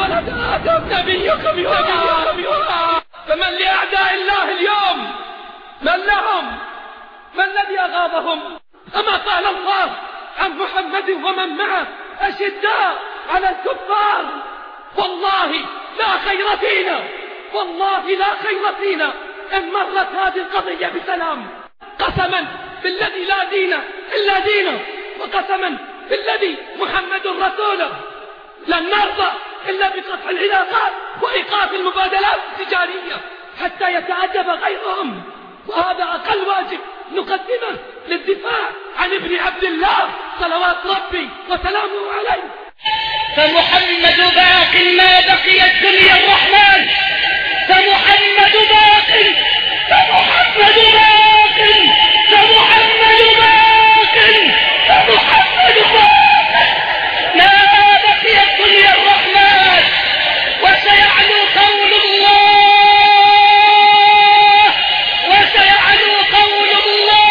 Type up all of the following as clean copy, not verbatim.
ولد آدم نبيكم يرى. فمن لأعداء الله اليوم؟ من لهم؟ ما الذي أغاظهم؟ أما قال الله عن محمد ومن معه أشداء على الكفار. والله لا خير فينا، والله لا خير فينا إن مرت هذه القضية بسلام. قسما بالذي لا دين إلا دينه، وقسما بالذي محمد رسوله، لن نرضى إلا بقطع العلاقات وإيقاف المبادلات التجارية حتى يتأدب غيرهم. وهذا أقل واجب نقدمه للدفاع عن ابن عبد الله صلوات ربي وسلامه عليه. فمحمد باق ما بقي الدنيا الرحمن، فمحمد باق، فمحمد باق، فمحمد باق، فمحمد باق ما بقي الدنيا الرحمن. وسيعلو قول الله، وسيعلو قول الله،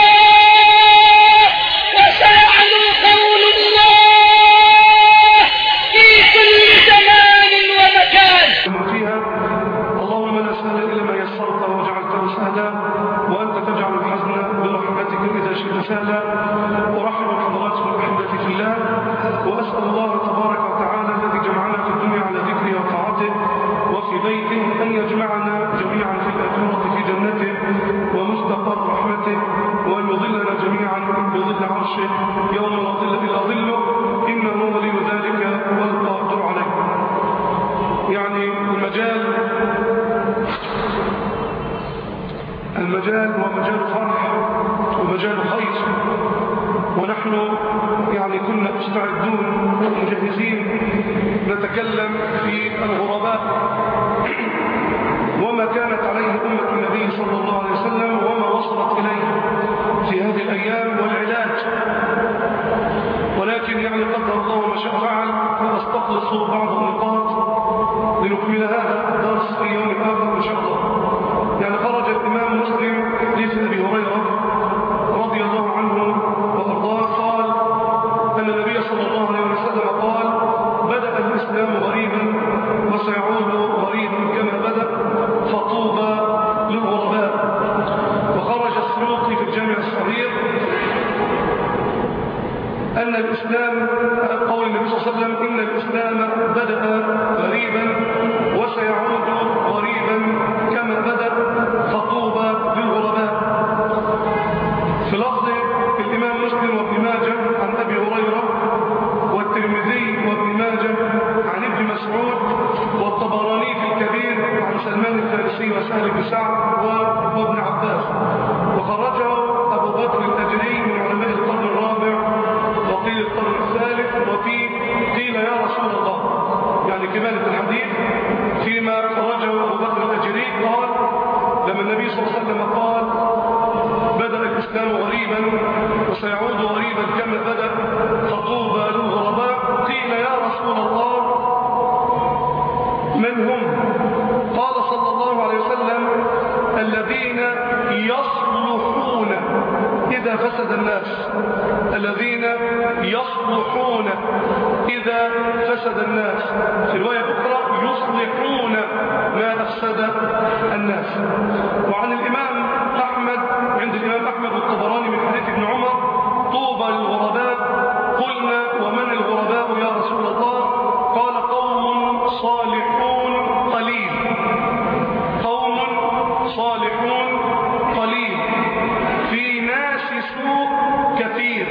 وسيعلو قول الله في كل زمان ومكان. فيها اللهم لا سهل إلا ما يسرته وجعلته سهلا، وأنت تجعل الحزن برحمتك إذا شئت سهلا. أرحب بحضراتكم الأحبة في الله، وأسأل الله تبارك وتعالى الذي جمعنا في الدنيا على ذكره وطاعته وفي بيته أن يجمعنا جميعا في الآخرة في جنته ومستقر رحمته، وأن يظلنا جميعا بظل عرشه يوم لا ظل إلا ظله، إنه ولي ذلك والقادر عليه. يعني المجال هو مجال فرح ومجال خير، ونحن يعني كنا مستعدون ومجهزين نتكلم في الغرباء وما كانت عليه أمة النبي صلى الله عليه وسلم وما وصلت إليه في هذه الأيام والعلاج، ولكن يعني قدر الله ما شاء فعل، فأستخلص بعض النقاط لنكمل هذا الدرس في يوم آخر إن شاء الله. يعني خرج الإمام مسلم حديث أبي هريرة رضي الله عنه وأرضاه قال أن النبي صلى الله عليه وسلم قال: بدأ الإسلام غريبا وسيعود غريبا كما بدأ، فطوبى للغرباء. وخرج السيوطي في الجامع الصغير أن الإسلام، قول النبي صلى الله عليه وسلم: إن الإسلام بدأ غريبا وسيعود غريبا كما بدأ، فطوبى للغرباء. في لفظ الإمام مسلم وابن ماجه عن أبي هريرة والترمذي وابن ماجه عن ابن مسعود والطبراني في الكبير عن سلمان الفارسي وسهل بن سعد وابن عباس، وخرجه أبو بكر الأجري من علماء القرن الرابع وقيل القرن الثالث، وفي قيل يا رسول الله، يعني كمالة الحديث فيما خرجه أبو بكر الأجري قال لما النبي صلى الله عليه وسلم قال: بدأ الإسلام غريبا وسيعود غريبا كما بدأ، فطوبى للغرباء. قيل يا رسول الله من هم؟ قال صلى الله عليه وسلم: الذين يصلحون إذا فسد الناس، الذين يصلحون إذا فسد الناس. في رواية أخرى: يصلحون ما أفسد الناس. وعن الإمام أحمد، عند الإمام أحمد والطبراني من حديث ابن عمر: طوبى للغرباء. قلنا: ومن الغرباء يا رسول الله؟ قال: قوم صالحون قليل، قوم صالحون قليل، في ناس سوء كثير.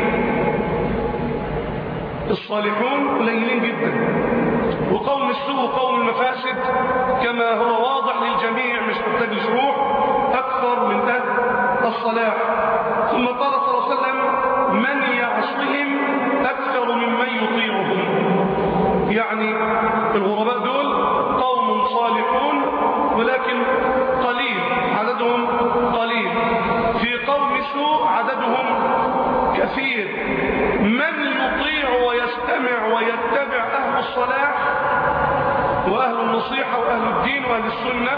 الصالحون قليلين جدا، وقوم السوء وقوم المفاسد كما هو واضح للجميع مش محتاج لشروح أكثر من أهل الصلاح. ثم قال صلى الله عليه وسلم: من يعصهم أكثر ممن يطيعهم. يعني الغرباء دول قوم صالحون ولكن قليل، عددهم قليل. في قوم سوء عددهم كثير. من يطيع ويستمع ويتبع أهل الصلاح وأهل النصيحة وأهل الدين وأهل السنة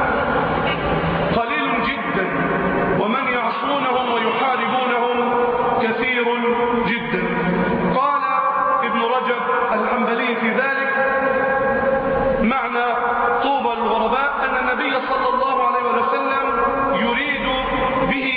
قليل جدا، ومن يعصونهم ويحاربونهم كثير جدا. قال ابن رجب الحنبلي في ذلك: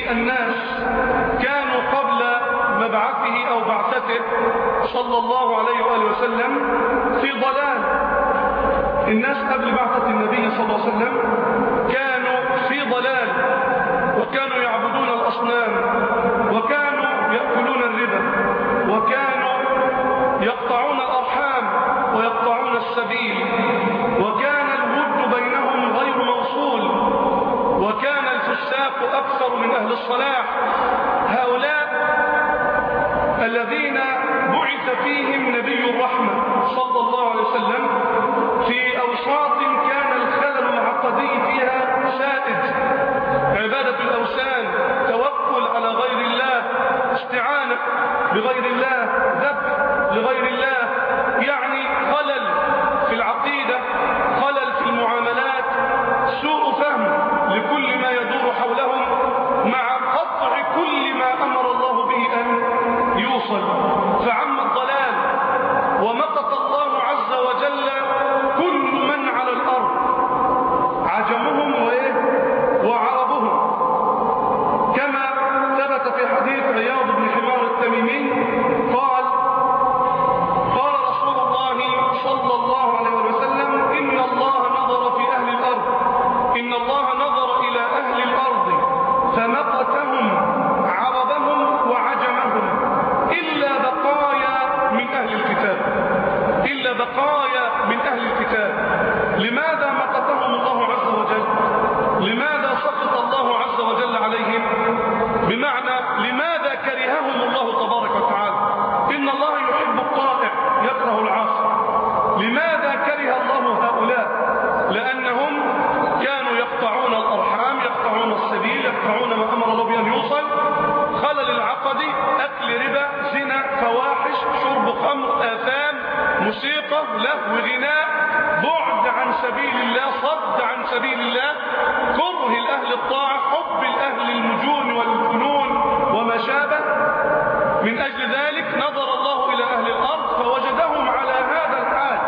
الناس كانوا قبل مبعثه أو بعثته صلى الله عليه وآله وسلم في ضلال. الناس قبل بعثة النبي صلى الله عليه وسلم كانوا في ضلال، وكانوا يعبدون الأصنام، وكانوا يأكلون الربا، وكانوا يقطعون الأرحام ويقطعون السبيل، وكان الود بينهم غير موصول، وكان الفساق أكثر من أهل الصلاح. هؤلاء الذين بعث فيهم نبي الرحمة صلى الله عليه وسلم في أوساط كان الخلل العقدي فيها سائد: عبادة الأوثان، توكل على غير الله، استعانة بغير الله، ذبح لغير الله، يعني خلل في العقيدة، خلل في المعاملات، سوء فهم لكل ما يدور حولهم، مع قطع كل ما أمر الله به أن يوصل. فعم الضلال ومقت الله عز وجل كل من على الأرض، عجمهم وعربهم، كما ثبت في حديث عياض بن حمار التميمي قال رسول الله صلى الله عليه وسلم: إن الله نظر في أهل الأرض، إن الله نظر إلى أهل الأرض فمقتهم عربهم وعجمهم إلا بقايا من أهل الكتاب، إلا بقايا من أهل الكتاب. لماذا مقتهم الله عز وجل؟ لماذا سقط الله عز وجل عليهم؟ بمعنى لماذا كرههم الله تبارك وتعالى؟ إن الله يحب الطائع يكره العاصي. لماذا كره الله هؤلاء؟ لأنهم كانوا يقطعون الأرحام، يقطعون السبيل، يقطعون ما أمر الله بأن يوصل، خلل العقدي، أكل ربا، زنا، فواحش، شرب خمر، آثام، موسيقى، لهو، غناء، بعد عن سبيل الله، صد عن سبيل الله، كره الأهل الطاعة، حب الأهل المجون والفنون وما شابه. من أجل ذلك نظر الله إلى أهل الأرض فوجدهم على هذا الحال،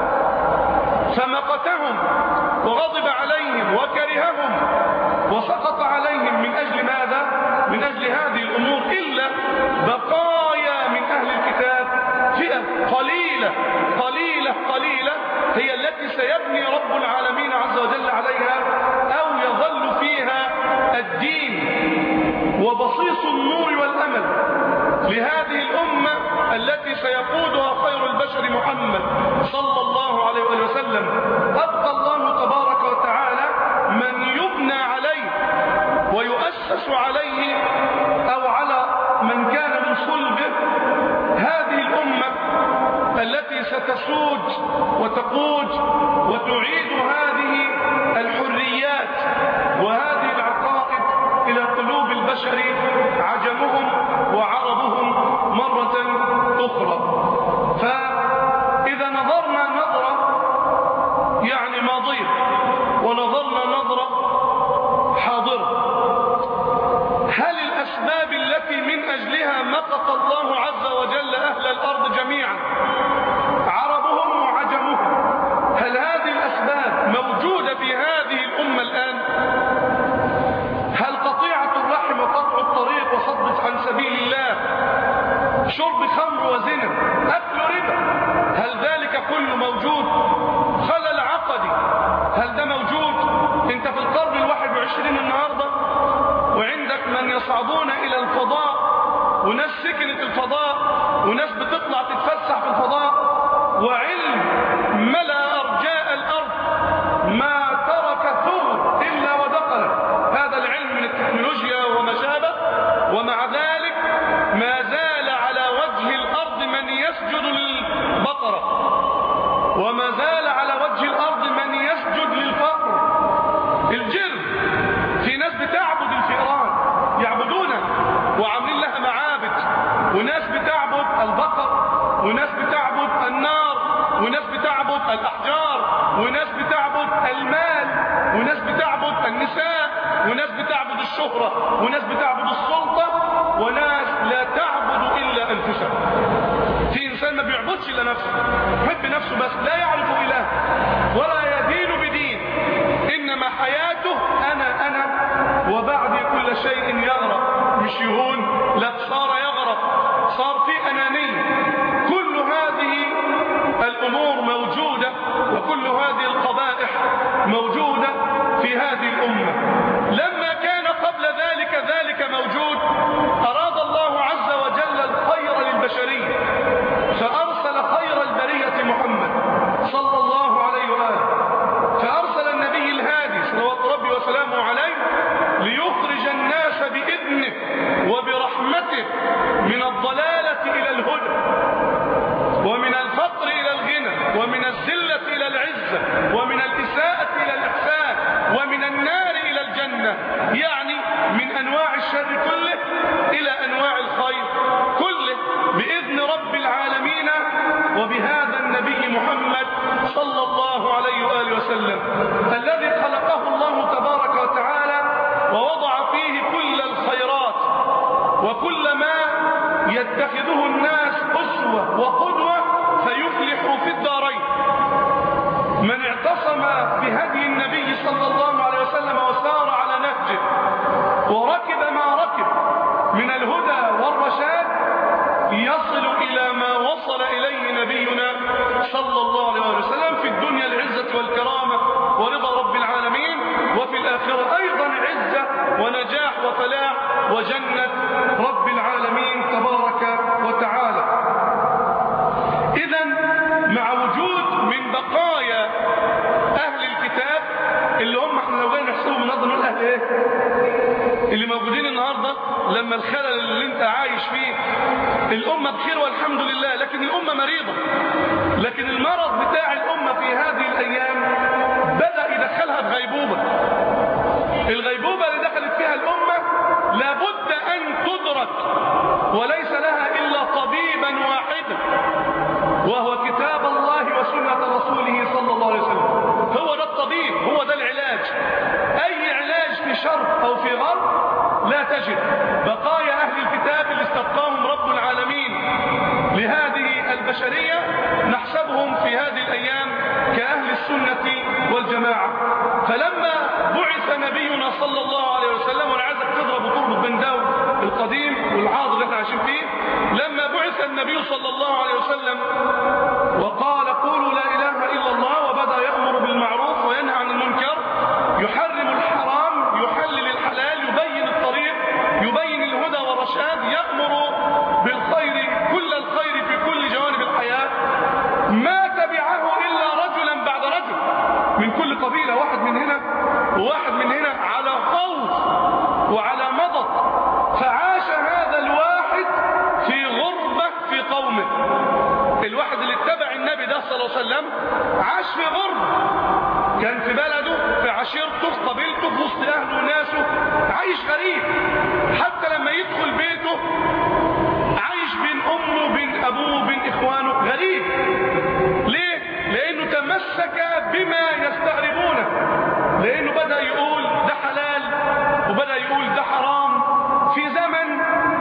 فمقتهم وغضب عليهم وكرههم وسقط عليهم. من أجل ماذا؟ من أجل هذه الأمور. إلا بقايا من أهل الكتاب فئة قليلة قليلة قليلة هي التي سيبني رب العالمين عز وجل عليها، أو يظل فيها الدين وبصيص النور والأمل لهذه الأمة التي سيقودها خير البشر محمد صلى الله عليه وسلم. أبقى الله تبارك وتعالى من يبنى عليه ويؤسس عليه، أو على من كان من صلبه هذه الأمة التي ستسود وتقود وتعيد هذه الحريات وهذه العقائد إلى قلوب البشر، عجمهم وعربهم مرة أخرى. فإذا نظرنا نظرة يعني ماضية ونظرنا نظرة حاضرة، هل الأسباب التي من أجلها مقت الله عز وجل أهل الأرض جميعا، عربهم وعجمهم، هل هذه الأسباب موجودة في هذه الأمة الآن؟ هل قطيعة الرحم وقطع الطريق وصد عن سبيل الله، شرب خمر وزنا، أكل ربا، هل ذلك كله موجود؟ خلل عقدي، هل ده موجود؟ انت في القرن 21 النهاردة وعندك من يصعدون إلى الفضاء، وناس سكنت الفضاء، وناس بتطلع تتفسح في الفضاء، وعلم ملأ أرجاء الأرض ما ترك ثور إلا ودخل هذا العلم من التكنولوجيا وما شابه، ومع ذلك ما زال على وجه الأرض من يسجد للبقرة، وما زال على وجه الأرض من يسجد للفقر، الجرم. في ناس بتعبد الفئران يعبدونها وعاملين لها معابد، وناس بتعبد البقر، وناس بتعبد النار، وناس بتعبد الأحجار، وناس بتعبد المال، وناس بتعبد النساء، وناس بتعبد الشهرة، وناس بتعبد السلطة، وناس لا تعبد إلا أنفسها. في إنسان ما بيعبدش إلا نفسه، يحب نفسه بس، لا يعرف إله ولا يدين بدين، إنما حياته أنا وبعدي كل شيء يغرق. مش يهون، لا صار يغرق، صار في أنانية. كل هذه الأمور موجودة، وكل هذه القبائح موجودة في هذه الأمة. لما كان قبل ذلك موجود، أراد الله عز وجل الخير للبشرية، فأرسل خير البرية محمد صلى الله عليه وآله، فأرسل النبي الهادي صلوات ربي وسلامه عليه ليخرج الناس بإذنه وبرحمته من الضلالة إلى الهدى، ومن الفقر إلى الغنى، ومن الذلة إلى العزة، ومن الإساءة إلى الإحسان، ومن النار إلى الجنة. يعني من أنواع الشر كله إلى أنواع الخير كله بإذن رب العالمين وبهذا النبي محمد صلى الله عليه وآله وسلم الذي خلقه الله تبارك وتعالى ووضع فيه كل الخيرات وكل ما يتخذه الناس أسوة وقدوة فيفلح في الدارين. من اعتصم بهدي النبي صلى الله عليه وسلم وسار على نهجه وركب ما ركب من الهدى والرشاد يصل إلى ما وصل إليه نبينا صلى الله عليه وسلم في الدنيا العزة والكرامة ورضا رب العالمين، وفي الآخرة أيضا عزة ونجاح وفلاح وجنة رب العالمين تبارك وتعالى. إذن مع وجود من بقايا أهل الكتاب اللي هم احنا لو جاي نحسبهم النهارده نقول أهل إيه؟ اللي موجودين النهارده لما الخلل اللي انت عايش فيه الأمة بخير والحمد لله، لكن الأمة مريضة. لكن المرض بتاع الأمة في هذه الأيام بدأ يدخلها في غيبوبة. الغيبوبة اللي دخلت فيها الأمة لابد أن تدرك، وليس لها إلا طبيبا واحدا وهو كتاب الله وسنة رسوله صلى الله عليه وسلم. هو ده الطبيب، هو ده العلاج. أي علاج في شرق أو في غرب لا تجد. بقايا أهل الكتاب اللي استبقاهم رب العالمين لهذه البشرية نحسبهم في هذه الأيام كأهل السنة والجماعة. فلما بعث نبينا صلى الله عليه وسلم، وانا عايزك تضرب وتربط بين ده القديم والحاضر اللي احنا عايشين فيه، لما بعث النبي صلى الله عليه وسلم وقال قولوا لا إله إلا الله، وبدأ يأمر بالمعروف وينهى عن المنكر، يحرم الحرام، يحلل الحلال، يبين الطريق، يبين الهدى والرشاد، يأمر بالخير، كل الخير في كل جوانب الحياة، ما تبعه إلا رجلا بعد رجل من كل قبيلة، واحد من هنا وواحد من هنا على خوف وعلى مضض. فعاش هذا الواحد في غربة في قومه. الواحد اللي اتبع النبي ده صلى الله عليه وسلم عاش في غربة، كان في بلده، في عشيرته، في قبيلته، في وسط أهله وناسه، عايش غريب. حتى لما يدخل بيته عايش بين أمه وبين أبوه وبين إخوانه، غريب. ليه؟ لأنه تمسك بما يستغربونه، لأنه بدأ يقول ده حلال وبدأ يقول ده حرام في زمن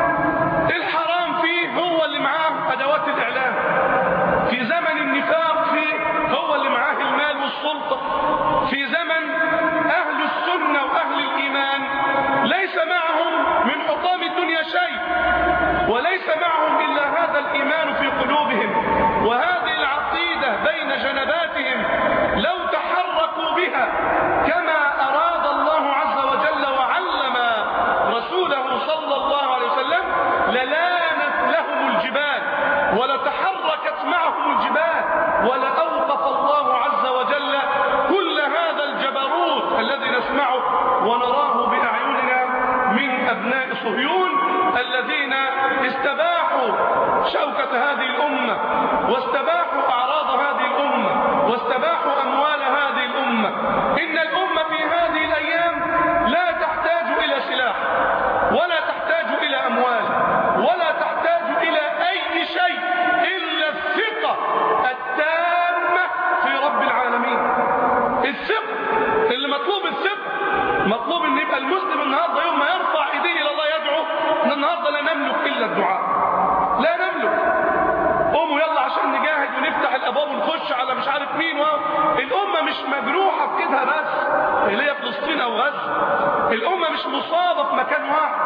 الحرام فيه هو اللي معاه أدوات الإعلام، في زمن النفاق فيه هو اللي معاه المال والسلطة، في زمن أهل السنة وأهل الإيمان ليس معهم من حطام الدنيا شيء، وليس معهم إلا هذا الإيمان في قلوبهم وهذه العقيدة بين جنباتهم. لو تحركوا بها كما أراد الله عز وجل وعلم رسوله صلى الله عليه وسلم للانت لهم الجبال ولتحركت معهم الجبال، ولأوقف الله عز وجل كل هذا الجبروت الذي نسمعه ونراه بأعيننا من أبناء صهيون الذين استباحوا شوكة هذه الأمة، واستباحوا أعراض هذه الأمة، واستباحوا أموال هذه الأمة. إن الأمة في هذه الأيام لا تحتاج إلى سلاح، ولا تحتاج إلى أموال، ولا تحتاج إلى أي شيء إلا الثقة التامة في رب العالمين. الثقة اللي مطلوب، الثقة مطلوب ان يبقى المسلم النهارده يوم ما يرفع ايديه الى الله يدعو، ان النهارده لا نملك الا الدعاء، لا نملك. قوموا يلا عشان نجاهد ونفتح الابواب ونخش على مش عارف مين. الامه مش مجروحه في كده بس اللي هي فلسطين او غزه، الامه مش مصابه في مكان واحد،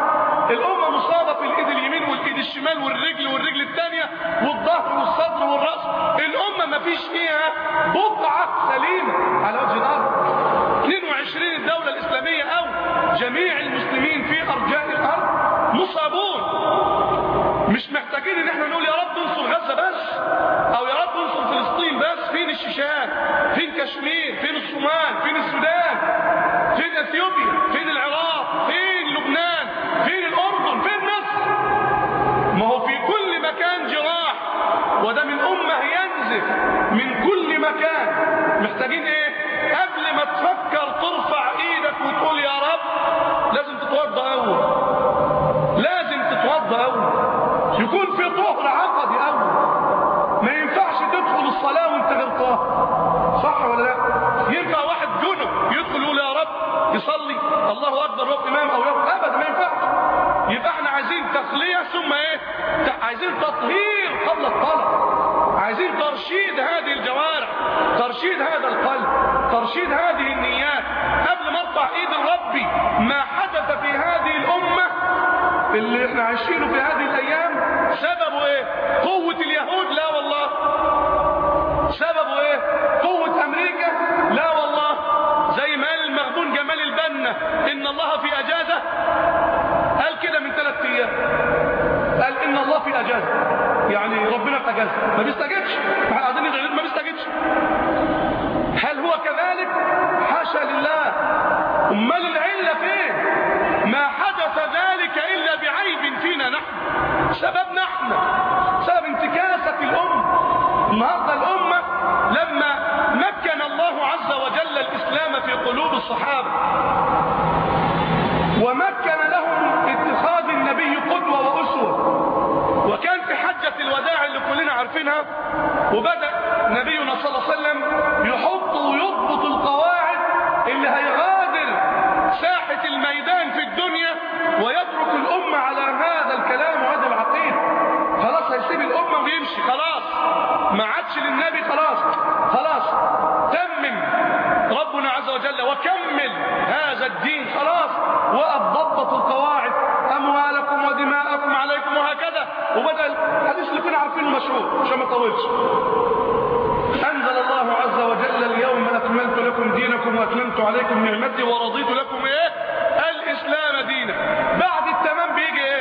الأمة مصابة في الإيد اليمين والإيد الشمال والرجل الثانية والظهر والصدر والرأس. الأمة ما فيش فيها بقعة سليمة على وجه الأرض. 22 الدولة الإسلامية أو جميع المسلمين في أرجاء الأرض مصابون. مش محتاجين ان احنا نقول يا رب انصر غزة بس، او يا رب انصر فلسطين بس. فين الشيشان؟ فين كشمير؟ فين الصومال؟ فين السودان؟ فين اثيوبيا؟ فين العراق؟ فين لبنان؟ فين الاردن؟ فين مصر؟ ما هو في كل مكان جراح، وده من امة ينزف من كل مكان. محتاجين ايه؟ قبل ما تفكر ترفع ايدك وتقول يا رب لازم تتوضى اول، لازم تتوضى اول، يكون في طهر عقدي اول. ما ينفعش تدخل الصلاة وانت غير طاهر، صح ولا لا؟ ينفع واحد جنب يدخل يقول يا رب يصلي الله اكبر وهو امام او يوم؟ ابدا ما ينفعش. يبقى احنا عايزين تخلية ثم ايه؟ عايزين تطهير قبل الطلب، عايزين ترشيد هذه الجوارح، ترشيد هذا القلب، ترشيد هذه النيات قبل ما ارفع ايد ربي. ما حدث في هذه الامة اللي احنا عايشينه في هذه الايام سببه ايه؟ قوة اليهود؟ لا والله. سببه ايه؟ قوة امريكا؟ لا والله. زي ما قال المغبون جمال البنا ان الله في اجازة، قال كده من 3 ايام، قال ان الله في اجازة، يعني ربنا في اجازة، ما بيستجدش. احنا قاعدين ندعي ما بيستجدش. هل هو كذلك؟ حاشا لله. امال العلة فين؟ ما حدث ذلك الا بعيب فينا نحن، سببنا احنا، سبب انتكاسة الامة. النهارده الامة لما مكن الله عز وجل الاسلام في قلوب الصحابة ومكن لهم اتخاذ النبي قدوة واسوة، وكان في حجة الوداع اللي كلنا عارفينها، وبدأ نبينا صلى الله عليه وسلم يحط ويضبط القواعد اللي هيغادر ساحة الميدان في الدنيا ويترك الأمة على هذا الكلام وهذه العقيدة. خلاص هيسيب الأمة ويمشي، خلاص ما عادش للنبي، خلاص تمم ربنا عز وجل وكمل هذا الدين، خلاص وقف ضبط القواعد، أموالكم ودماءكم عليكم وهكذا. وبدأ الحديث اللي كنا عارفينه مشهور عشان ما اطولش. أنزل الله عز وجل اليوم أكملت لكم دينكم وأتممت عليكم نعمتي ورضيت لكم إيه؟ الإسلام دينا. بعد التمام بيجي إيه؟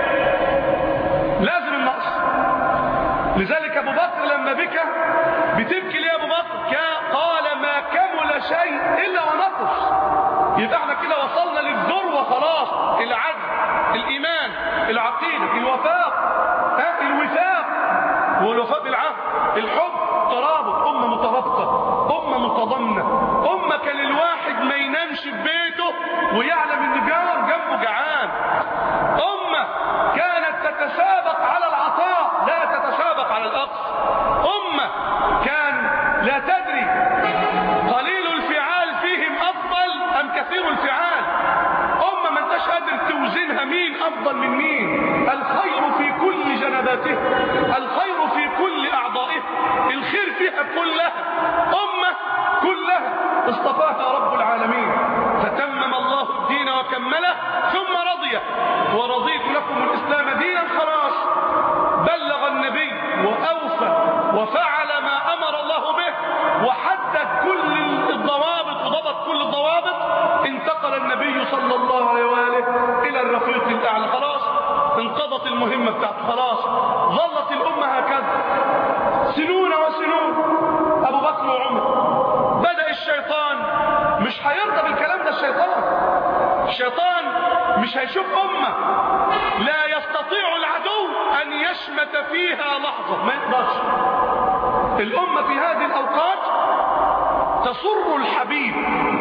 لازم النقص. لذلك أبو بكر لما بكى بتبكي ليه أبو بكر؟ قال ما كمل شيء إلا ونقص. يبقى احنا كده وصلنا للذروة خلاص، العدل، الإيمان، العقيدة، الوفاق، الوفاق والوفاق بالعهد، الحب، ترابط، أمة مترابطة، أمة متضامنة، أمة كان الواحد ما ينامش في بيته ويعلم إن جار جنبه جعان، أمة كانت تتسابق على العطاء لا تتسابق على الأقصى، أمة كان لا تدري قليل الفعال فيهم أفضل أم كثير الفعال، أمة ما انتش قادر توزنها مين أفضل من مين. الخير في كل جنباته، الخير في كل أعضائه، الخير فيها كلها، أمة كلها اصطفاها رب العالمين فتمم الله الدين وكمله ثم رضي ورضيت لكم الإسلام دينا. خلاص بلغ النبي وأوفى وفعل ما أمر الله به وحدد كل الضوابط وضبط كل الضوابط. انتقل النبي صلى الله عليه وآله إلى الرفيق الأعلى، خلاص انقضت المهمة بتاعته، خلاص ظلت الأمة هكذا سنون وسنون. أبو بكر وعمر بدأ الشيطان مش هيرضى بالكلام ده. الشيطان مش هيشوف أمة لا يستطيع العدو أن يشمت فيها لحظة، ما يقدرش. الأمة في هذه الأوقات تسر الحبيب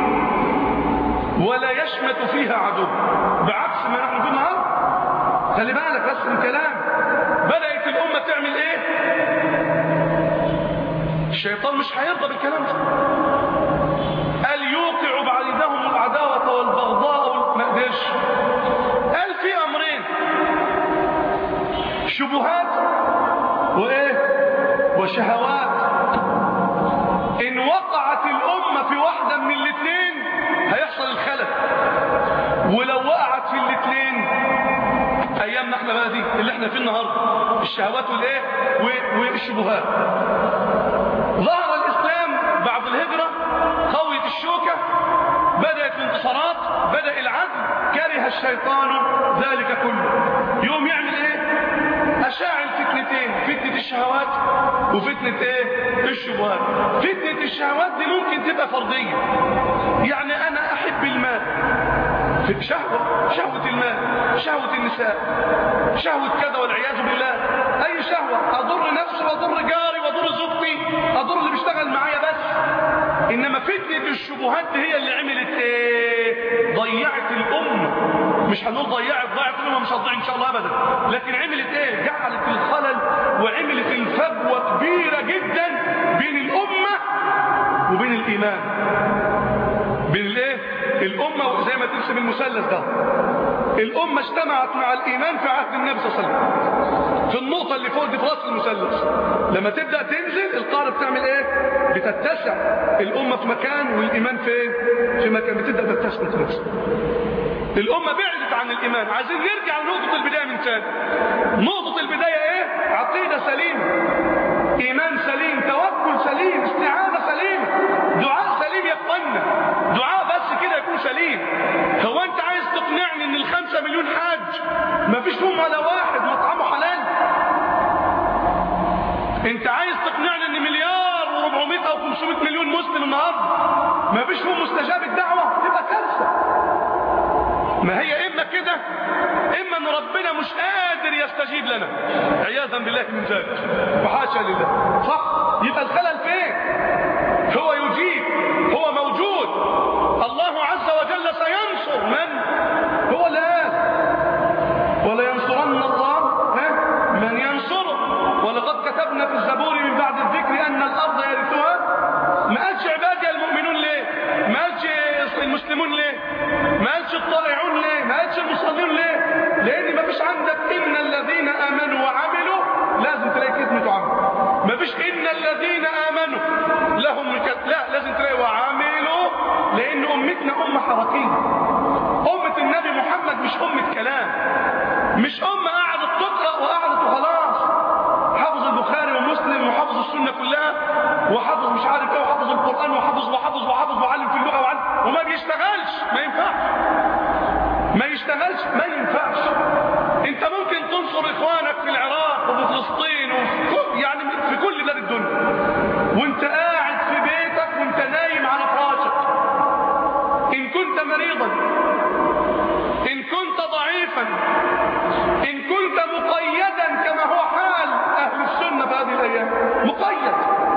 ولا يشمت فيها عدو، بعكس ما نحن في النهارده. خلي بالك بس من كلام. بدأت الأمة تعمل ايه؟ الشيطان مش هيرضى بالكلام ده، قال يوقع بعدهم العداوة والبغضاء ما قدرش. قال في أمرين، شبهات وايه وشهوات. إن وقعت الأمة في واحدة من الاثنين هيحصل الخلل، ولو وقعت في الاثنين بتاعتنا بقى دي اللي احنا فيه النهارده، الشهوات والايه والشبهات. ظهر الاسلام بعد الهجره، قوية الشوكه، بدات الانتصارات، بدا العدل، كره الشيطان ذلك كله. يوم يعمل ايه؟ اشاعل فتنتين، فتنه الشهوات وفتنه ايه؟ الشبهات. فتنه الشهوات دي ممكن تبقى فرديه، يعني انا احب المال، شهوة المال، شهوة النساء، شهوة كذا والعياذ بالله، اي شهوة، اضر نفسي واضر جاري واضر زوجتي، اضر اللي بيشتغل معايا بس. انما فتنة الشبهات هي اللي عملت ايه؟ ضيعت الامة. مش هنقول ضيعت الامة، مش هتضيع ان شاء الله ابدا، لكن عملت ايه؟ جعلت الخلل وعملت الفجوة كبيرة جدا بين الامة وبين الايمان، بين الايه؟ الامة زي ما ترسم المثلث ده، الامة اجتمعت مع الايمان في عهد النبي صلى الله عليه وسلم في النقطة اللي فوق دي في راس المثلث. لما تبدأ تنزل القارة بتعمل ايه؟ بتتسع، الامة في مكان والايمان فين؟ في مكان، بتبدأ تتسع. الامة بعدت عن الايمان. عايزين نرجع لنقطة البداية من تاني. نقطة البداية ايه؟ عقيدة سليمة، ايمان سليم، توكل سليم، استعانة سليمة، دعاء سليم يا اخوانا، دعاء بس كده يكون سليم. هو انت عايز تقنعني ان ال5 مليون حاج ما فيش فيهم ولا واحد مطعمه حلال؟ انت عايز تقنعني ان 1,400,000,000 او 500 مليون مسلم النهارده ما فيش فيهم مستجاب الدعوة؟ تبقى كارثة. ما هي اما كده، اما ان ربنا مش قادر يستجيب لنا عياذا بالله من ذلك، وحاشا لله. صح؟ يبقى الخلل فين؟ هو يجيب، هو موجود، الله عز وجل سينصر من هو الآن، ولا ينصرن الله من ينصره. ولقد كتبنا في الزبور من بعد الذكر أن الأرض يرثها. ما قالش عبادي المؤمنون ليه؟ ما قالش المسلمون ليه؟ ما قالش الطائعون ليه؟ ما قالش المصلين ليه؟ لأن ما فيش عندك إن الذين آمنوا وعملوا، لازم تلاقي كلمة عمل. ما فيش إن الذين آمنوا لهم لا، لازم تلاقي وعملوا، لأن أمتنا أمة حركية. أمة النبي محمد مش أمة كلام، مش أمة قعدت تقرأ وقعدت وخلاص. حافظ البخاري ومسلم وحافظ السنة كلها وحافظ مش عارف ايه وحافظ القرآن وحافظ وعلم في اللغة وعلم، وما بيشتغلش. ما ينفعش، ما يشتغلش، ما ينفعش. انت ممكن تنصر اخوانك في العراق وفي فلسطين وفي يعني في كل بلاد الدنيا وانت قاعد في بيتك وانت نايم على فراشك. ان كنت مريضا، ان كنت ضعيفا، ان كنت مقيدا كما هو حال اهل السنة في هذه الايام، مقيد،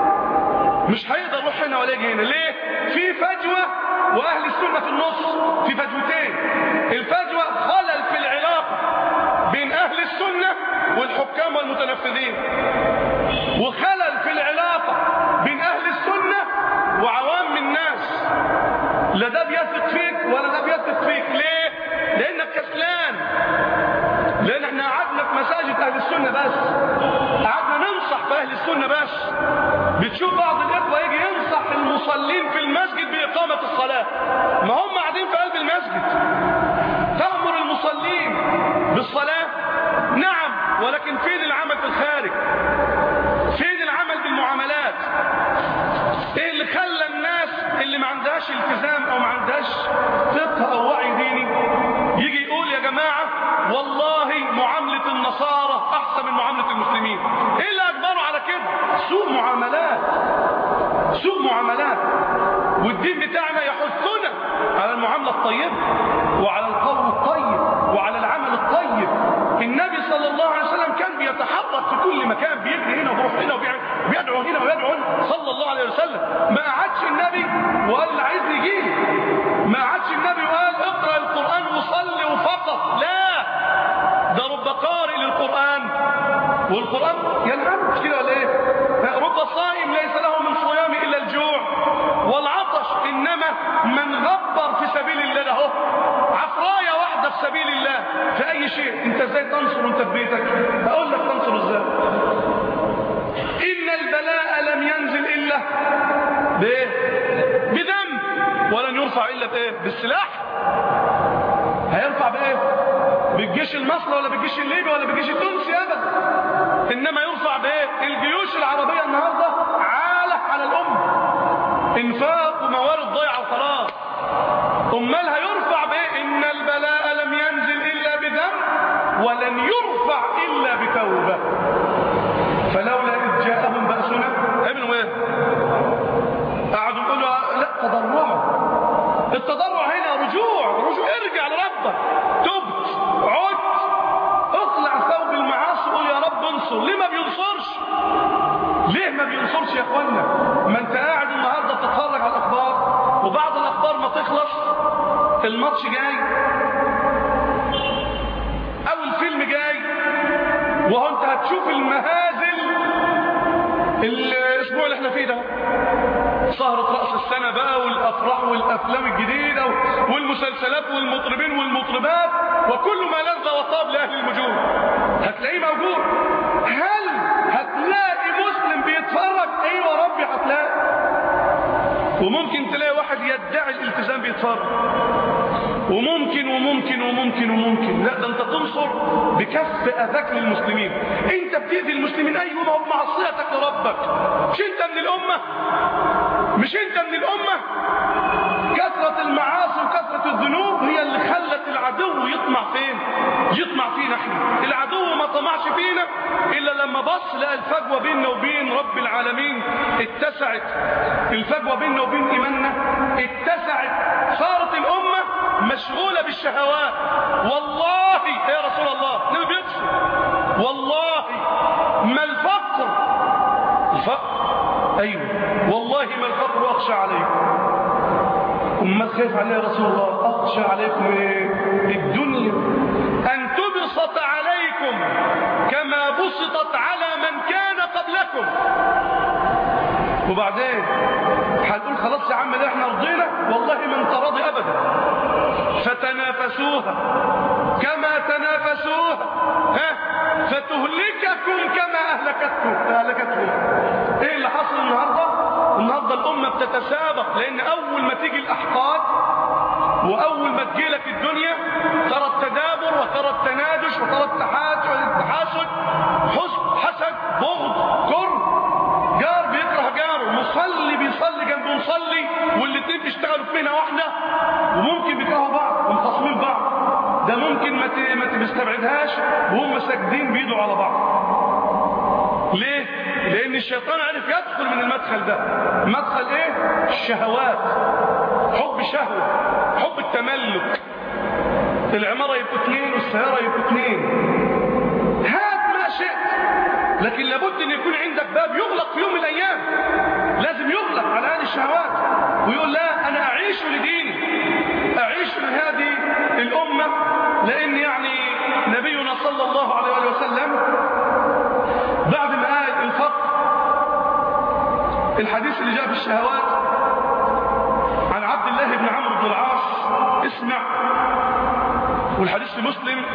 مش هيقدر يروح هنا ولا يجي هنا. ليه؟ في فجوة واهل السنة في النص، في فجوتين. الفجوة خلل في العلاقة بين اهل السنة والحكام والمتنفذين، وخلل في العلاقة بين اهل السنة وعوام الناس. لا ده بيثق فيك ولا ده بيثق فيك. ليه؟ لانك كسلان. لان احنا قعدنا في مساجد اهل السنة بس، قعدنا ننصح في اهل السنة بس. بتشوف بعض الاخوة يجي ينصح المصلين في المسجد باقامة الصلاة، ما هم قاعدين في قلب المسجد. تأمر المصلين بالصلاة، نعم، ولكن فين العمل في الخارج؟ فين العمل بالمعاملات؟ ايه اللي خلى الناس اللي ما عندهاش التزام او ما عندهاش فقه او وعي ديني يجي يقول يا جماعة والله معاملة النصارى احسن من معاملة المسلمين؟ ايه اللي اجبره على كده؟ سوء معاملات، سوء معاملات. والدين بتاعنا يحثنا على المعاملة الطيبة وعلى القول الطيب وعلى العمل الطيب. النبي صلى الله عليه وسلم كان بيتحرك في كل مكان، بيجري هنا وبيروح هنا وبيدعو هنا ويدعو هنا صلى الله عليه وسلم. ما قعدش النبي وقال اللي عايز يجيلي، ما قعدش النبي وقال اقرأ القرآن وصلي وفقط، لا، ده رب قارئ للقرآن والقرآن ينعم، مش كده ولا ايه؟ رب صائم ليس له من صيام الا الجوع والعطش، انما من غبر في سبيل الله له عفرايه واحده في سبيل الله في اي شيء. انت ازاي تنصر وانت في بيتك؟ اقول لك تنصر ازاي. ان البلاء لم ينزل الا بايه؟ بذنب، ولن يرفع الا بايه؟ بالسلاح. هيرفع بايه؟ بالجيش المصري ولا بالجيش الليبي ولا بالجيش التونسي ابدا، انما يرفع بايه؟ الجيوش العربيه النهارده عالة على الامه، انفاق وموارد ضايعه وخلاص. امال هيرفع بايه؟ ان البلاء لم ينزل الا بذنب ولن يرفع الا بتوبه. فلولا اذ جاءهم باسنا عملوا ايه؟ قعدوا يقولوا لا تضرعوا. التضرع هنا رجوع، ارجع لربك، تبت، عدت، اطلع ثوب المعاصي وقول يا رب انصر. ليه ما بينصرش؟ ليه ما بينصرش يا اخوانا؟ ما انت قاعد النهارده بتتفرج على الاخبار، وبعد الاخبار ما تخلص الماتش جاي او الفيلم جاي، وهو انت هتشوف المهازل الاسبوع اللي احنا فيه ده، سهرة رأس السنة بقى والافراح والافلام الجديدة والمسلسلات والمطربين والمطربات وكل ما لذ وطاب لاهل المجون هتلاقيه موجود. هل هتلاقي مسلم بيتفرج؟ ايوه ربي هتلاقي. وممكن تلاقي واحد يدعي الالتزام بيتفرج، وممكن وممكن وممكن وممكن. لا ده انت تنصر بكف اذاك للمسلمين. انت بتأذي المسلمين، ايوه ما هو بمعصيتك لربك. مش انت من الامه؟ مش انت من الامه؟ كثرة المعاصي وكثرة الذنوب هي اللي خلت العدو يطمع فين؟ يطمع فينا احنا. العدو ما طمعش فينا الا لما بص لقى الفجوة بيننا وبين رب العالمين اتسعت، الفجوة بيننا وبين ايماننا اتسعت، صارت الامة مشغولة بالشهوات. والله يا رسول الله النبي بيقسم والله ما الفقر ايوه والله ما الفقر اخشى عليكم. أما خايف عليه يا رسول الله؟ أخشى عليكم الدنيا أن تبسط عليكم كما بسطت على من كان قبلكم. وبعدين هتقول خلاص يا عم ده احنا رضينا؟ والله ما انت راضي أبدا. فتنافسوها كما تنافسوها فتهلككم كما أهلكتهم. ايه اللي حصل النهارده؟ النهارده الأمة بتتسابق، لأن أول ما تيجي الأحقاد وأول ما تجيلك الدنيا ترى التدابر وترى التنادش وترى التحاسد، حسد، بغض، كره، جار بيكره جاره، مصلي بيصلي جنب مصلي، والاتنين بيشتغلوا في مهنة واحدة وممكن بيكرهوا بعض ومخاصمين بعض. ده ممكن ما تستبعدهاش وهم ساجدين بيدوا على بعض. ليه؟ لأن الشيطان عرف يدخل من المدخل ده. مدخل ايه؟ الشهوات، حب شهوة، حب التملك. العمارة يبقوا 2 والسيارة يبقوا 2. هات ما شئت، لكن لابد ان يكون عندك باب يغلق في يوم من الايام، لازم يغلق على هذه الشهوات ويقول لا انا اعيش لديني، اعيش لهذه الامة. لان يعني نبينا صلى الله عليه وسلم بعد ما قال الفقر، الحديث اللي جاء في الشهوات عن عبد الله بن عمرو بن العاص، اسمع، والحديث في مسلم،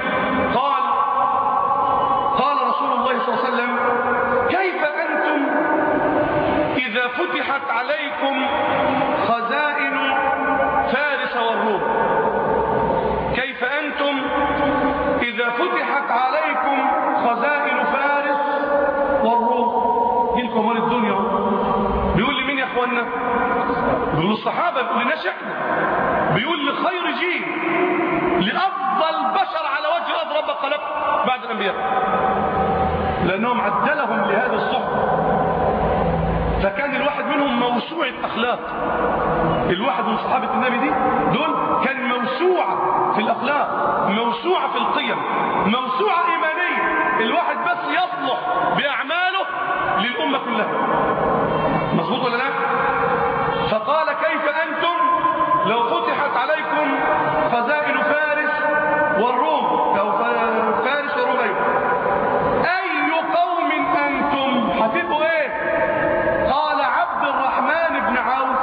قال رسول الله صلى الله عليه وسلم: كيف أنتم إذا فتحت عليكم خزائن فارس والروم؟ كيف أنتم إذا فتحت عليكم خزائن فارس والروم؟ جيلكم مال الدنيا. بيقول لي مين يا اخوانا؟ بيقول الصحابة، بيقول لناش احنا، بيقول لخير جيل، لأفضل بشر على وجه الأرض ربك خلق بعد الأنبياء، لأنهم عدلهم لهذا الصحبة. فكان الواحد منهم موسوعة أخلاق. الواحد من صحابة النبي دي دول كان موسوعة في الأخلاق، موسوعة في القيم، موسوعة إيمانية. الواحد بس يصلح بأعماله للأمة كلها. مظبوط ولا لا؟ فقال: كيف أنتم لو فتحت عليكم خزائن فارس والروم، أو فارس والروم، أي قوم أنتم؟ هتبقوا إيه؟ قال: عبد الرحمن بن عوف.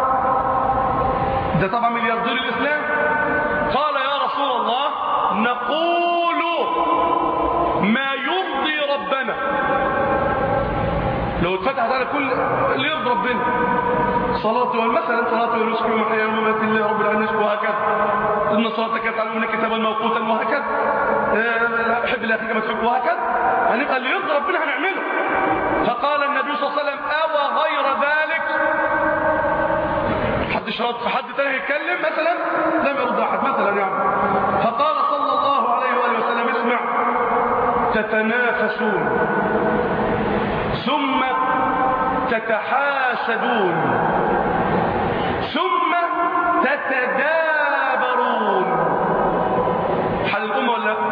ده طبعا ملياردير الإسلام. قال: يا رسول الله، نقول ما يرضي ربنا. لو اتفتحت على كل اللي يرضي ربنا، صلاته مثلا صلاته ونسكي ومحيا وممات لله رب العالمين وهكذا، ان صلاتك كانت علمنا كتابا موقوتا وهكذا، احب الله كما تحب وهكذا، هنبقى اللي يرضي ربنا هنعمله. فقال النبي صلى الله عليه وسلم أو غير ذلك، حد شرط في حد تاني يتكلم مثلا لم يرضى احد مثلا يعني. فقال صلى الله عليه وآله وسلم اسمع، تتنافسون ثم تتحاسدون ثم تتدابرون. حل الأمة ولا لا؟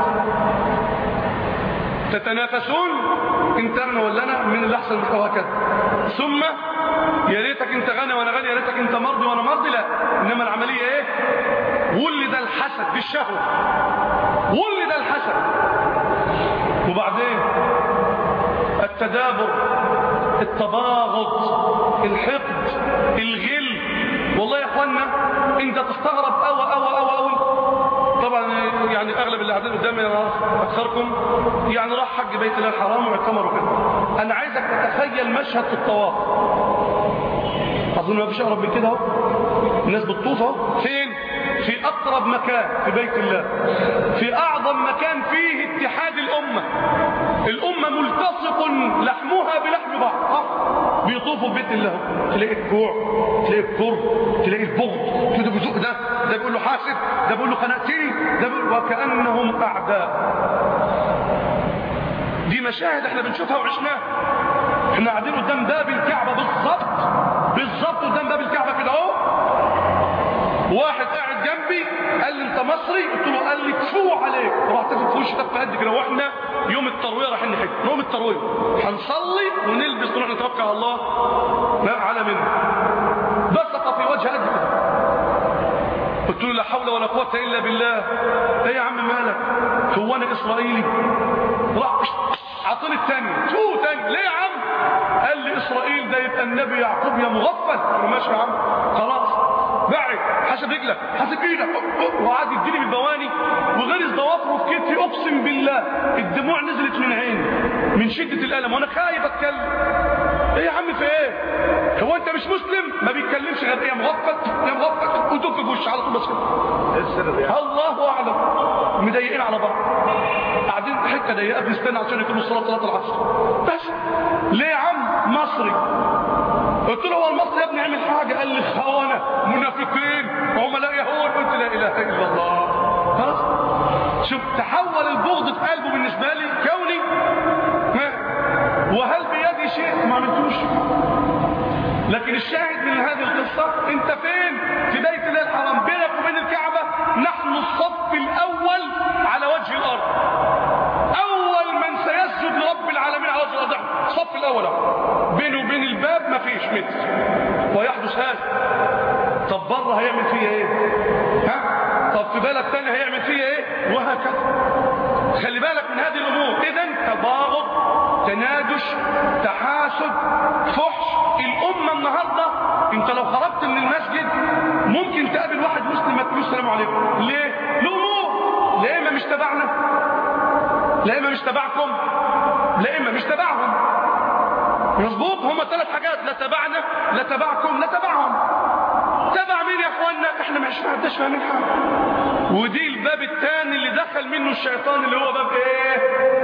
تتنافسون انت انا ولا انا من اللي احسن من هكذا، ثم يا ريتك انت غني وانا غني، يا ريتك انت مرضي وانا مرضي، لا، انما العمليه ايه؟ ولد الحسد بالشهوه، ولد الحسد. وبعدين التدابر، التباغض، الحقد، الغل. والله يا اخوانا انت تستغرب أوي. طبعا يعني اغلب اللي قاعدين قدامي اكثركم يعني راح حج بيت الله الحرام واعتمروا كده. انا عايزك تتخيل مشهد في الطواف، اظن ما فيش اقرب من كده اهو، الناس بتطوف اهو، فين؟ في اقرب مكان في بيت الله، في اعظم مكان فيه اتحاد الامه ملتصق لحمها بلحم بعض، بيطوفوا في بيت الله. تلاقي الجوع، تلاقي الكره، تلاقي البغض، كده بيزق ده بيقول له حاسب، ده بيقول له خنقتني، ده بيقول، وكأنهم اعداء. دي مشاهد احنا بنشوفها وعشناها. احنا قاعدين قدام باب الكعبه بالظبط قدام باب الكعبه كده اهو. واحد قاعد جنبي قال لي انت مصري؟ قلت له، قال لي تفو عليك. رحت في وشي تف قد كده. واحنا يوم الترويه رايحين نحج، يوم الترويه هنصلي ونلبس ونروح نتوكل على الله، لا على منه بصق في وجه قد كده. قلت له لا حول ولا قوه الا بالله. ايه يا عم مالك؟ هو انا اسرائيلي؟ راح عطوني الثانيه تاني. ليه يا عم؟ قال لي اسرائيل ده يبقى النبي يعقوب يا مغفل. قلت له ماشي يا عم خلاص، بعد حسب رجلك حسب ايدك، وقعد يديني بالبواني وغرز ضوافره في كتفي. اقسم بالله الدموع نزلت من عيني من شده الالم وانا خايف اتكلم. ايه يا عم في ايه؟ هو انت مش مسلم؟ ما بيتكلمش غير ايه؟ يا مغفل يا مغفل، ودك في وشي على طول بس كده. ايه السر يعني؟ الله اعلم. مضايقين على بعض، قاعدين حته ضيقه بنستنى عشان يكونوا صلاه العصر بس. ليه يا عم؟ مصري. قلت له هو المصري يا ابني عمل حاجه؟ قال لي خونه منافقين عملاء يهود. قلت لا اله الا الله. خلاص شوف تحول البغض في قلبه بالنسبه لي كوني. وهل بيدي شيء؟ ما عملتوش. لكن الشاهد من هذه القصه، انت فين؟ في بيت الله الحرام، بينك وبين الكعبه نحن الصف الاول على وجه الارض. اول من سيسجد لرب العالمين على وجه الارض الصف الاول، بينه وبين الباب ما فيش متر ويحدث هذا. طب بره هيعمل فيها ايه؟ طب في بلد ثاني هيعمل فيها ايه؟ وهكذا. خلي بالك من هذه الامور. اذا تباغض، تنادش، تحاسد، فحش. الامه النهارده انت لو خرجت من المسجد ممكن تقابل واحد مسلم ما تقولش السلام عليكم. ليه؟ الامور لا اما مش تبعنا، لا اما مش تبعكم، لا اما مش تبعهم. مظبوط؟ هما ثلاث حاجات، لا تبعنا لا تبعكم لا تبعهم. تبع مين يا اخوانا؟ احنا مش فاهمين حاجه. ودي الباب الثاني اللي دخل منه الشيطان، اللي هو باب ايه؟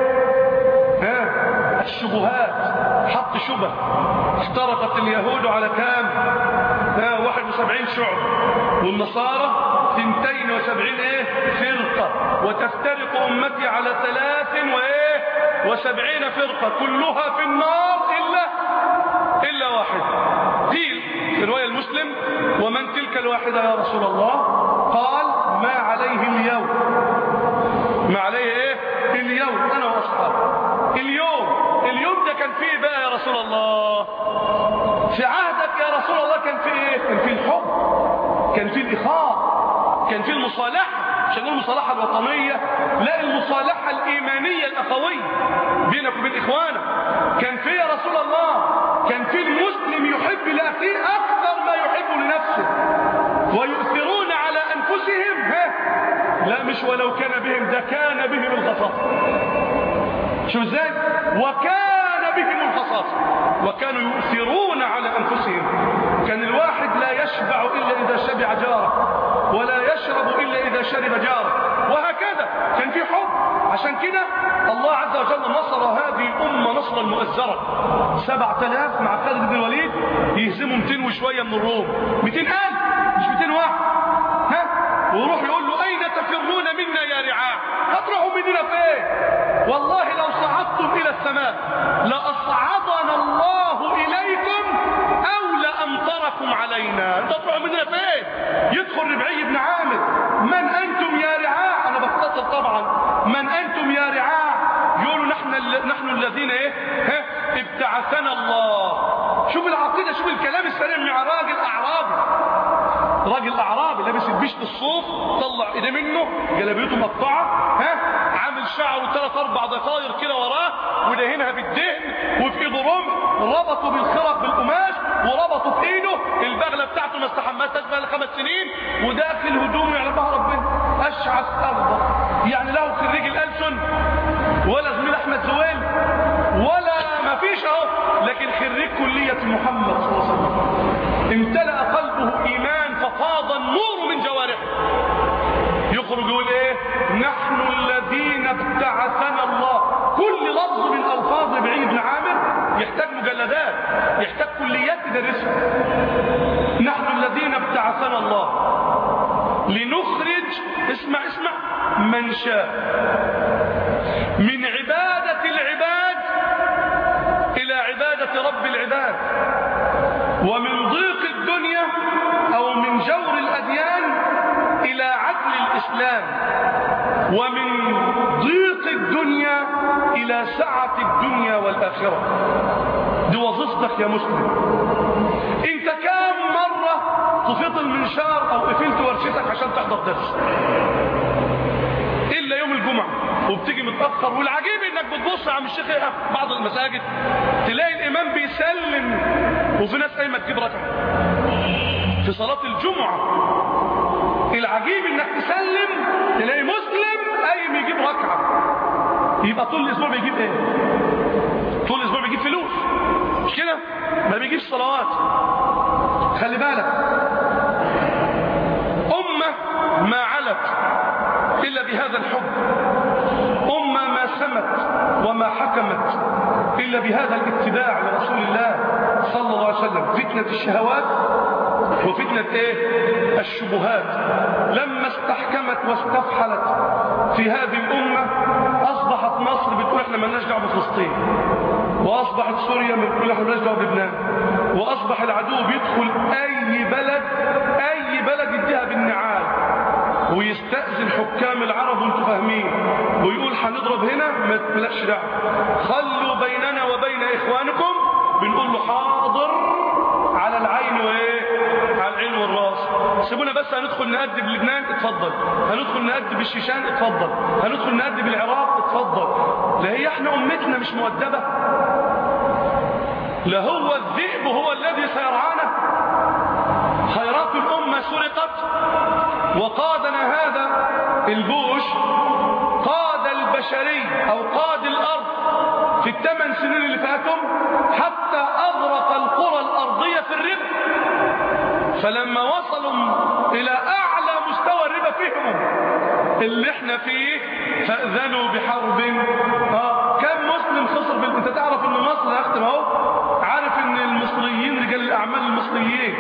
الشبهات. حط شبه. افترقت اليهود على كام؟ 71 شعب، والنصارى 72 ايه؟ فرقه. وتفترق امتي على 73 فرقه كلها في النار الا واحد. دي في روايه المسلم، ومن تلك الواحده يا رسول الله؟ قال ما عليه اليوم. ما عليه ايه؟ اليوم انا واصحابي. اليوم ده كان فيه بقى يا رسول الله؟ في عهدك يا رسول الله كان فيه ايه؟ كان فيه الحب، كان فيه الاخاء، كان فيه المصالحه. مش هنقول المصالحه الوطنيه، لا، المصالحه الايمانيه الاخويه بينك وبين اخوانك. كان فيه يا رسول الله، كان فيه المسلم يحب لاخيه اكثر ما يحب لنفسه، ويؤثرون على انفسهم. لا مش ولو كان بهم، ده كان بهم الخطأ. شو ازاي؟ وكان بهم الخصاصة وكانوا يؤثرون على أنفسهم. كان الواحد لا يشبع إلا إذا شبع جاره، ولا يشرب إلا إذا شرب جاره، وهكذا كان في حب. عشان كده الله عز وجل نصر هذه الأمة نصرا مؤزرا. 7000 مع خالد بن الوليد يهزموا 200 وشوية من الروم. 200,000 مش 200 واحد. ويروح يقول له أين تفرون منا يا رعاع؟ هتروحوا مننا فين؟ والله لو صعدتم إلى السماء لأصعدنا الله إليكم أو لأمطركم علينا. انتوا تروحوا مننا فين؟ يدخل ربعي بن عامر: من أنتم يا رعاع؟ أنا بختصر طبعا. من أنتم يا رعاع؟ يقولوا نحن الذين ابتعثنا الله. شوف العقيدة، شوف الكلام السليم مع راجل أعرابي لابس البشت الصوف، طلع ايديه منه، جلابيته مقطعه، عامل شعره 3-4 ضفاير كده وراه، ودهنها بالدهن، وفي ايده رمح، ربطه بالخرق بالقماش، وربطه في ايده البغله بتاعته ما استحملتش بقى 5 سنين، وداخل هدومه يعلمها ربنا اشعث اخضر، يعني له خريج الألسن ولا زميل احمد زويل ولا ما فيش اهو، لكن خريج كليه محمد صلى الله عليه وسلم. امتلأ قلبه ايمان ففاض النور من جوارحه. يخرج يقول ايه؟ نحن الذين ابتعثنا الله. كل لفظ من الفاظ ربعي بن عامر يحتاج مجلدات، يحتاج كليات تدرسها. نحن الذين ابتعثنا الله لنخرج، اسمع من شاء من عبادة العباد إلى عبادة رب العباد، ومن ضيق الدنيا أو من جور الأديان إلى عدل الإسلام، ومن ضيق الدنيا إلى سعة الدنيا والآخرة. دي وظيفتك يا مسلم. انت كام مرة طفيت المنشار أو قفلت ورشتك عشان تحضر درس؟ إلا يوم الجمعة وبتيجي متأخر. والعجيب انك بتبص عم الشيخ بعض المساجد تلاقي الإمام بيسلم وفي ناس قايمة تجيب ركعة في صلاة الجمعة. العجيب انك تسلم تلاقي مسلم قايم يجيب ركعة. يبقى طول الاسبوع بيجيب ايه؟ طول الاسبوع بيجيب فلوس، مش كده؟ ما بيجيبش صلوات. خلي بالك، أمة ما علت إلا بهذا الحب، أمة ما سمت وما حكمت إلا بهذا الاتباع لرسول الله صلى الله عليه وسلم. فتنة الشهوات وفتنة الشبهات لما استحكمت واستفحلت في هذه الأمة، أصبحت مصر بتقول احنا مالناش دعوة بفلسطين، وأصبحت سوريا بتقول احنا مالناش دعوة بلبنان، وأصبح العدو بيدخل أي بلد يديها بالنعال ويستأذن حكام العرب وانتوا فاهمين، ويقول هنضرب هنا ما تبلاش دعوة، خلوا بيننا وبين إخوانكم. بنقول له حاضر على العين على العين والراس، سيبونا بس هندخل نأدي بلبنان اتفضل، هندخل نأدي بالشيشان اتفضل، هندخل نأدي بالعراق اتفضل. لا هي احنا أمتنا مش مؤدبة؟ لا هو الذئب هو الذي سيرعانا؟ خيرات الأمة سرقت، وقادنا هذا البوش قاد البشري أو قاد الأرض في ال8 سنين اللي فاتهم حتى أغرق القرى الأرضية في الربا. فلما وصلوا إلى أعلى مستوى الربا فيهم اللي احنا فيه فأذنوا بحرب. كم مسلم خسر انت تعرف ان مصر يا اختي اهو، عارف ان المصريين رجال الاعمال المصريين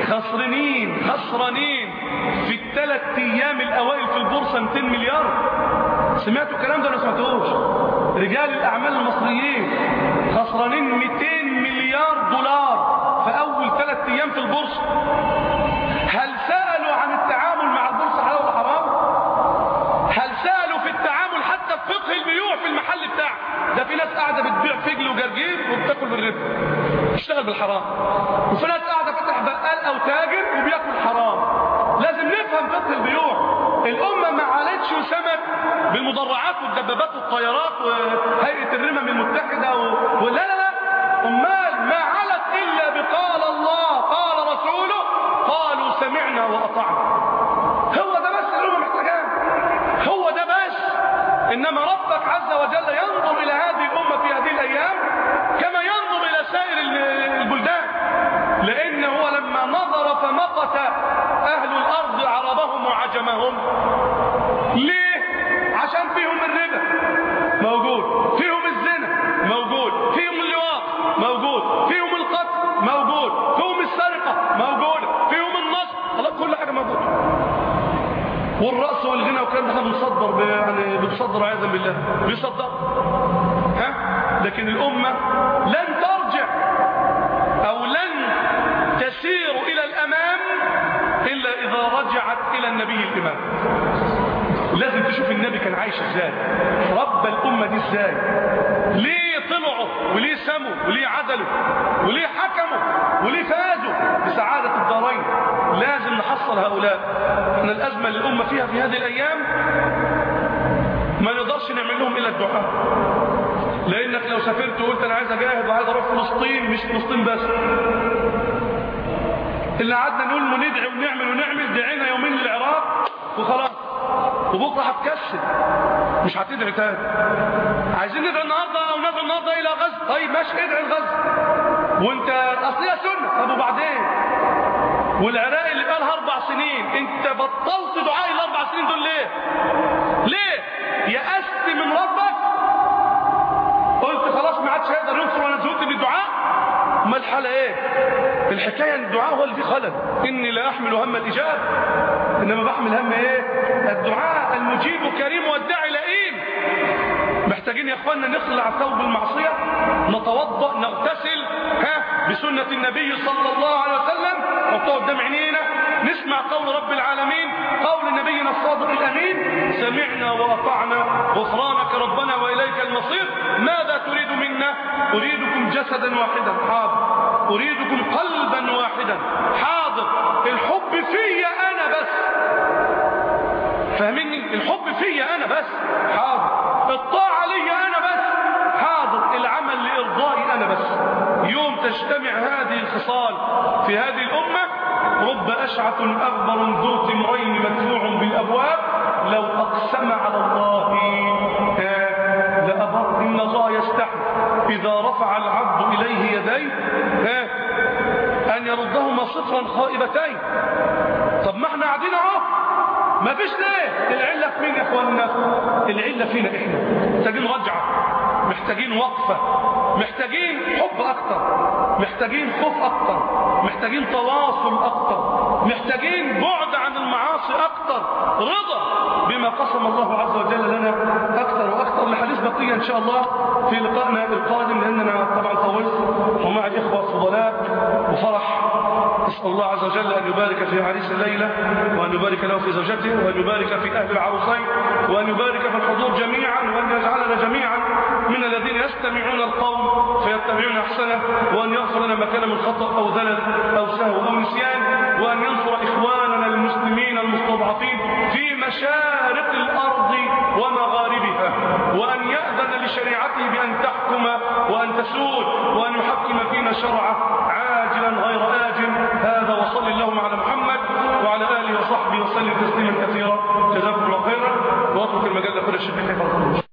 خسرانين في ال3 أيام الاوائل في البورصه 200 مليار. سمعتوا الكلام ده ولا سمعتوش؟ رجال الاعمال المصريين خسرانين 200 مليار دولار في اول 3 أيام في البورصه. هل سالوا عن التعامل مع البورصه حلال ولا حرام؟ هل سالوا في التعامل حتى في فقه البيوع في المحل بتاعه؟ ده في ناس قاعده بتبيع فجل وجرجير وبتاكل بالربا، بتشتغل بالحرام، وفي ناس قاعده فتح بقال او تاجر وبياكل حرام. لازم نفهم فقه البيوع. الامه ما عالتش وسمت بالمدرعات والدبابات والطيارات وهيئه الرمم المتحده ولا لا، امال ما علت الا بقال الله قال رسوله قالوا سمعنا واطعنا. هو ده بس الامه محتاجاه، هو ده بس. إنما ربك عز وجل ينظر إلى هذه الأمة في هذه الأيام كما ينظر إلى سائر البلدان، لأنه هو لما نظر فمقت أهل الأرض عربهم وعجمهم. ليه؟ عشان فيهم الربا موجود، فيهم الزنا موجود، فيهم اللواط موجود، فيهم القتل موجود، فيهم السرقة موجود، فيهم النصب، كل حاجة موجود. والرأس والغنى والكلام ده احنا بنصدر، يعني بنصدر عياذا بالله، بيصدر. لكن الأمة لن ترجع أو لن تسير إلى الأمام إلا إذا رجعت إلى النبي الإمام. لازم تشوف النبي كان عايش ازاي، ربى الأمة دي ازاي، ليه طلعوا وليه سموا وليه عدلوا وليه حكموا وليه فازوا بسعادة الدارين. لازم نحصل هؤلاء. احنا الأزمة اللي الأمة فيها في هذه الأيام ما نقدرش نعمل لهم إلا الدعاء، لأنك لو سافرت وقلت أنا عايز أجاهد وعايز أروح فلسطين، مش فلسطين بس، اللي قعدنا نقول وندعي ونعمل دعينا يومين للعراق وخلاص، وبكره هتكسل مش هتدعي تاني. عايزين ندعي النهارده او ندعي النهارده الى غزه، طيب ماشي ادعي الغزه وانت اصلها سنه. طب وبعدين؟ والعراق اللي بقى لها 4 سنين انت بطلت دعاء ال4 سنين دول ليه؟ ليه؟ يأست من ربك؟ قلت خلاص ما عادش هيقدر ينصر وانا زهقت من الدعاء؟ ما الحاله ايه؟ الحكايه ان الدعاء هو اللي فيه خلل. اني لا احمل هم الاجابه انما بحمل هم ايه؟ الدعاء. المجيب كريم والداعي لئيم. محتاجين يا اخواننا نخلع ثوب المعصيه، نتوضا، نغتسل بسنه النبي صلى الله عليه وسلم، نحطها قدام عينينا، نسمع قول رب العالمين، قول نبينا الصادق الامين: سمعنا واطعنا غفرانك ربنا واليك المصير. ماذا تريد منا؟ اريدكم جسدا واحدا، حاضر. اريدكم قلبا واحدا، حاضر. الحب فيا انا بس، فاهمني؟ الحب فيا انا بس، حاضر. الطاعه لي انا بس، حاضر. العمل لارضائي انا بس. يوم تجتمع هذه الخصال في هذه الامه، رب اشعث اغبر ذو تمرين مدفوع بالابواب لو اقسم على الله لابر. ان الله يستحي اذا رفع العبد اليه يديه ان يردهما صفرا خائبتين. طب ما احنا قاعدين اهو ما فيش ليه؟ العله في مين يا اخواننا؟ العله فينا احنا. محتاجين رجعه، محتاجين وقفه، محتاجين حب اكتر، محتاجين خوف اكتر، محتاجين تواصل اكتر، محتاجين بعد عن المعاصي اكتر، رضا بما قسم الله عز وجل لنا اكتر واكتر. الحديث بقيه ان شاء الله في لقائنا القادم، لاننا طبعا طولت ومع الاخوه الفضلاء وفرح. نسال الله عز وجل ان يبارك في عريس الليله، وان يبارك له في زوجته، وان يبارك في اهل العروسين، وان يبارك في الحضور جميعا، وان يجعلنا جميعا من الذين يستمعون القول فيتبعون احسنه، وان يغفر لنا ما كان من خطأ او ذلل او سهو او نسيان، وان ينصر اخواننا المسلمين المستضعفين في مشارق الارض ومغاربها، وان يأذن لشريعته بان تحكم وان تسود، وان يحكم فينا شرعه عاجلا غير آجل. هذا وصلى اللهم على محمد وعلى آله وصحبه وسلم تسليما كثيرا. جزاكم الله خيرا، واترك المجال لكل الشيخ.